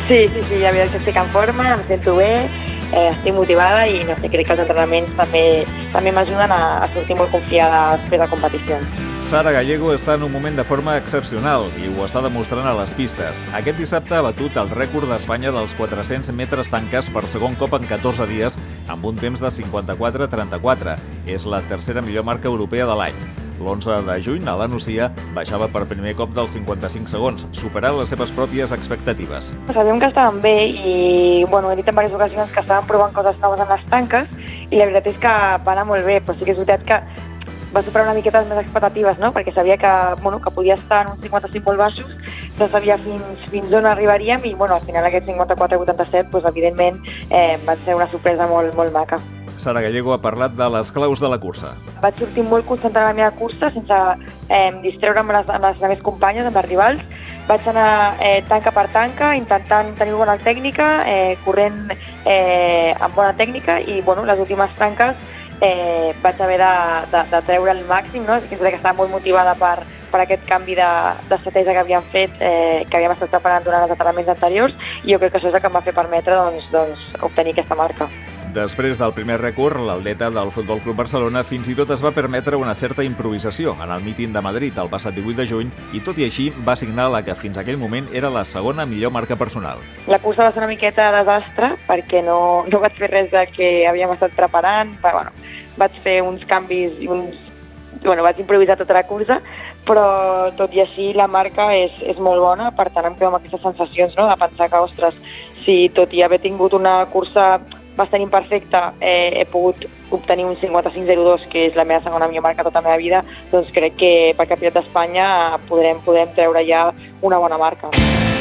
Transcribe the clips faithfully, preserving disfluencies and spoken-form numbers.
Sí, sí, sí, la veritat que estic en forma, em sento bé, eh, estic motivada i no sé, crec que els entrenaments també també m'ajuden a, a sortir molt confiada després de competicions. Sara Gallego està en un moment de forma excepcional i ho està demostrant a les pistes. Aquest dissabte ha batut el rècord d'Espanya dels quatre-cents metres tanques per segon cop en catorze dies amb un temps de cinquanta-quatre trenta-quatre. És la tercera millor marca europea de l'any. l'onze de juny, a la Nucia, baixava per primer cop dels cinquanta-cinc segons, superant les seves pròpies expectatives. Sabíem que estaven bé i bueno, he dit en diverses ocasions que estaven provant coses noves en les tanques i la veritat és que va anar molt bé, però sí que és veritat que va superar una miqueta les meves expectatives, no? Perquè sabia que, bueno, que podia estar en uns cinquanta-cinc molt baixos, no sabia fins, fins on arribaríem i bueno, al final aquest cinquanta-quatre vuitanta-set pues, evidentment eh, va ser una sorpresa molt, molt maca. Sara Gallego ha parlat de les claus de la cursa. Vaig sortir molt concentrada en la meva cursa sense eh, distreure'm amb les, amb les meves companyes, amb les rivals. Vaig anar eh, tanca per tanca, intentant tenir bona tècnica, eh, corrent eh, amb bona tècnica i bueno, les últimes tanques eh, vaig haver de, de, de treure el màxim, no? És que estava molt motivada per, per aquest canvi d'estratègia que havíem fet, eh, que havíem estat preparant durant els entrenaments anteriors i jo crec que això és el que em va fer permetre doncs, doncs, obtenir aquesta marca. Després del primer rècord, l'atleta del Futbol Club Barcelona fins i tot es va permetre una certa improvisació en el míting de Madrid el passat divuit de juny i tot i així va signar la que fins aquell moment era la segona millor marca personal. La cursa va ser una miqueta desastre perquè no, no vaig fer res del que havíem estat preparant, va, bueno, vaig fer uns canvis i uns... Bueno, vaig improvisar tota la cursa, però tot i així la marca és, és molt bona, per tant em quedo amb aquestes sensacions, no? De pensar que, ostres, si tot i haver tingut una cursa bastant imperfecta, eh, he pogut obtenir un cinquanta-cinc zero dos, que és la meva segona millor marca tota la meva vida, doncs crec que per Campionat d'Espanya podrem, podrem treure ja una bona marca.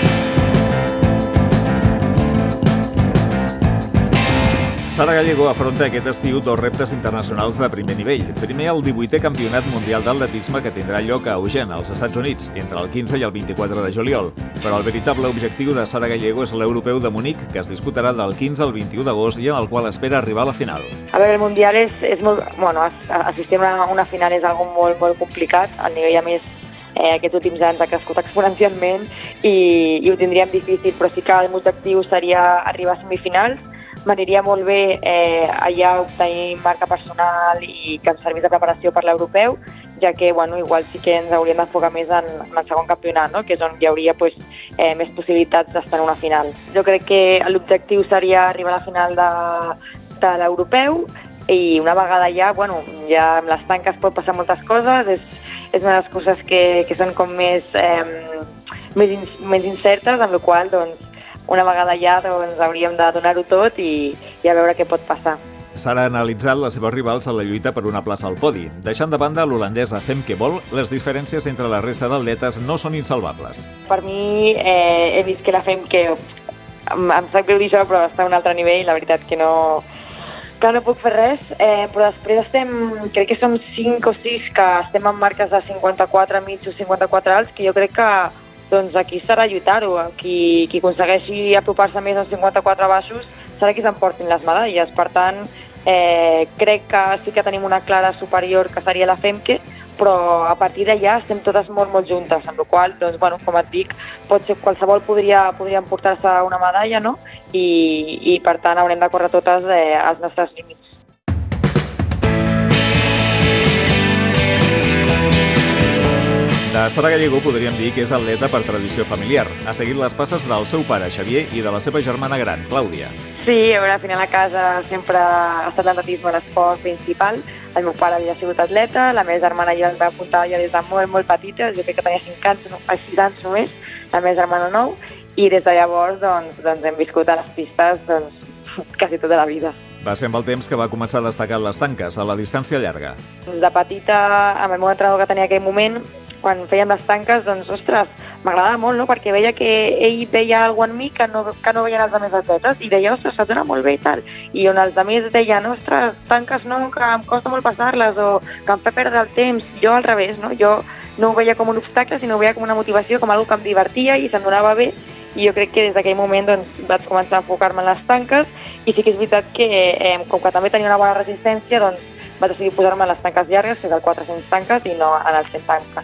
Sara Gallego afronta aquest estiu dos reptes internacionals de primer nivell. Primer, el divuitè Campionat Mundial d'Atletisme que tindrà lloc a Eugene, als Estats Units, entre el quinze i el vint-i-quatre de juliol. Però el veritable objectiu de Sara Gallego és l'Europeu de Munic, que es disputarà del quinze al vint-i-u d'agost i en el qual espera arribar a la final. A veure, el Mundial és, és molt... Bueno, assistir a una final és algo molt, molt complicat. El nivell, a més, eh, aquests últims anys ha crescut exponencialment i, i ho tindríem difícil, però sí que el meu objectiu seria arribar a semifinals. M'aniria molt bé eh, allà obtenir marca personal i que ens servís de preparació per l'europeu, ja que bueno, igual sí que ens hauríem d'enfocar més en, en el segon campionat, no? Que és on hi hauria pues, eh, més possibilitats d'estar en una final. Jo crec que l'objectiu seria arribar a la final de, de l'europeu i una vegada allà, bueno, ja amb les tanques pot passar moltes coses, és, és una de les coses que, que són com més, eh, més, in, més incertes, amb la qual doncs, una vegada allà doncs, hauríem de donar-ho tot i, i a veure què pot passar. Sara ha analitzat les seves rivals a la lluita per una plaça al podi. Deixant de banda l'holandesa Femke Bol, les diferències entre la resta d'atletes no són insalvables. Per mi eh, he vist que la Femke, em, em sap greu dir això, però està a un altre nivell, la veritat que no, que no puc fer res, eh, però després estem, crec que som cinc o sis que estem en marques de cinquanta-quatre mig o cinquanta-quatre alts, que jo crec que doncs aquí serà lluitar-ho. Qui, qui aconsegueixi apropar-se més als cinquanta-quatre baixos serà qui s'emportin les medalles. Per tant, eh, crec que sí que tenim una clara superior que seria la Femke, però a partir d'allà estem totes molt, molt juntes, amb la qual cosa, doncs, bueno, com et dic, pot ser qualsevol podria, podria emportar-se una medalla, no? I, i per tant haurem de córrer totes eh, als nostres límits. De Sara Gallego podríem dir que és atleta per tradició familiar. Ha seguit les passes del seu pare, Xavier, i de la seva germana gran, Clàudia. Sí, a veure, al final a casa sempre ha estat l'atletisme l'esport principal. El meu pare havia sigut atleta, la meva germana jo el va apuntar ja des de molt, molt petita, jo crec que tenia cinc anys, no, sis anys només, la meva germana nou, i des de llavors doncs, doncs hem viscut a les pistes doncs, quasi tota la vida. Va ser amb el temps que va començar a destacar les tanques, a la distància llarga. De petita, amb el meu entrenador que tenia en aquell moment, quan fèiem les tanques, doncs, ostres, m'agradava molt, no?, perquè veia que ell veia alguna cosa en mi que no, que no veien els altres atletes, i deia, ostres, se't dona molt bé i tal. I on els altres deien, ostres, tanques no, que em costa molt passar-les, o que em fa perdre el temps. Jo al revés, no?, jo no ho veia com un obstacle, sinó ho veia com una motivació, com una cosa que em divertia i se'm donava bé, i jo crec que des d'aquell moment doncs, vaig començar a enfocar-me en les tanques, i sí que és veritat que, eh, com que també tenia una bona resistència, doncs vaig decidir posar-me en les tanques llargues, que és el quatre-cents tanques, i no en els cent tanques.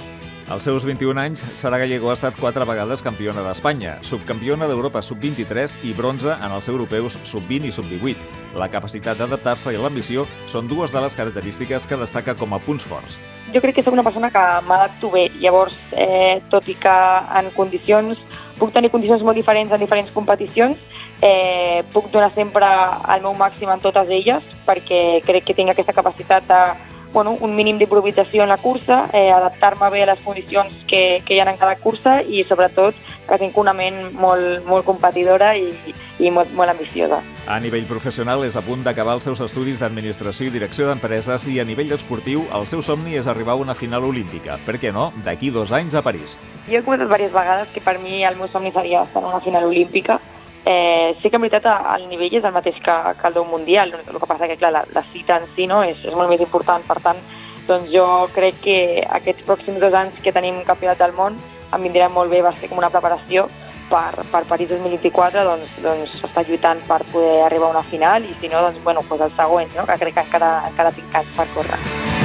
Als seus vint-i-un anys, Sara Gallego ha estat quatre vegades campiona d'Espanya, subcampiona d'Europa sub vint-i-tres i bronze en els europeus sub vint i sub divuit. La capacitat d'adaptar-se i l'ambició són dues de les característiques que destaca com a punts forts. Jo crec que soc una persona que m'adapto bé, llavors, eh, tot i que en condicions, puc tenir condicions molt diferents en diferents competicions, eh, puc donar sempre el meu màxim en totes elles, perquè crec que tinc aquesta capacitat de bueno, un mínim d'improvisació en la cursa, eh, adaptar-me bé a les condicions que, que hi ha en cada cursa i, sobretot, que tinc una ment molt, molt competidora i, i molt, molt ambiciosa. A nivell professional és a punt d'acabar els seus estudis d'administració i direcció d'empreses i a nivell esportiu el seu somni és arribar a una final olímpica. Per què no? D'aquí dos anys a París. Jo he comentat diverses vegades que per mi el meu somni seria estar en una final olímpica. Eh, sí que en veritat el nivell és el mateix que, que el d'un mundial, el que passa que clar, la, la cita en si no, és, és molt més important, per tant doncs jo crec que aquests pròxims dos anys que tenim campionat del món em vindrà molt bé, va ser com una preparació per, per París dos mil vint-i-quatre, doncs, doncs estar lluitant per poder arribar a una final i si no, doncs, bueno, doncs els següents, no? Que crec que encara, encara tinc anys per córrer.